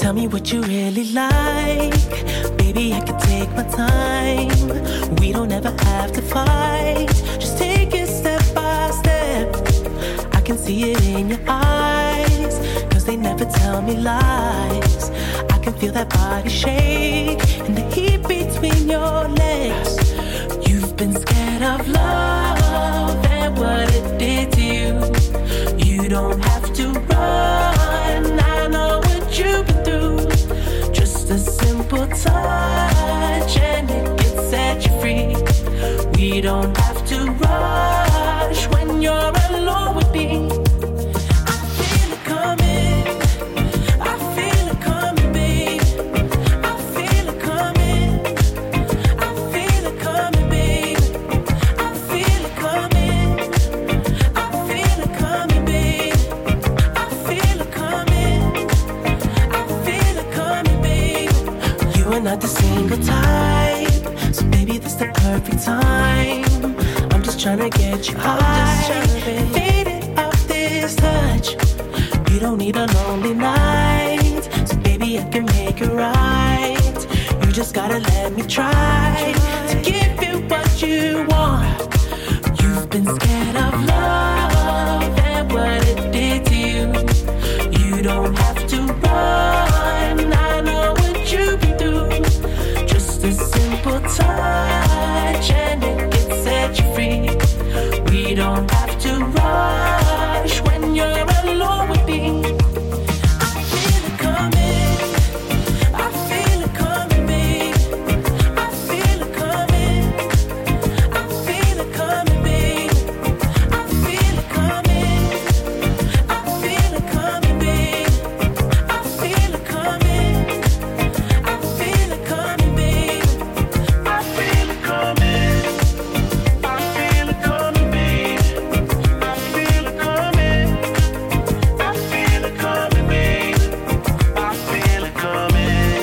Tell me what you really like. Baby, I can take my time. We don't ever have to fight. Just take it step by step. I can see it in your eyes, 'cause they never tell me lies. I can feel that body shake and the heat between your legs. You've been scared of love and what it did to you. You don't have to run, I know what you've been through. Just a simple touch and it can set you free. We don't have to rush when you're alone with me. I feel it coming, I feel it coming, babe. I feel it coming, I feel it coming, babe. I feel it coming, I feel it coming, babe. I feel it coming, I feel it coming, babe. You are not the single type, so baby, this the perfect time. I'm just trying to get you high, faded off this touch. You don't need a lonely night, so baby, I can make it right. You just gotta let me try to give you what you want. You've been scared of love and what it did to you. You don't have to run, I know what you've been through. Just a simple touch and it can set you free. We don't have to rush when you're alone with me. I feel it coming, I feel it coming, babe. I feel it coming, I feel it coming, babe. I feel it coming, I feel it coming, babe. I feel it coming, I feel it coming, babe. I feel it coming, I feel it coming, babe. I feel it coming, I feel it coming, babe. I feel it coming,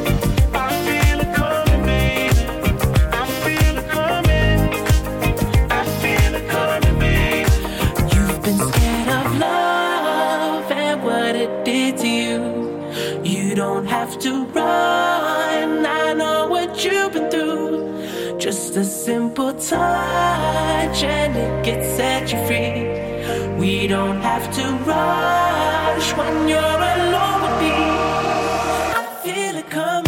I feel it coming, babe. I feel it coming, I feel it coming, babe. You've been scared of love and what it did to you. You don't have to run, I know what you've been through. Just a simple touch and it can set you free. We don't have to rush when you're alone with me. I feel it coming.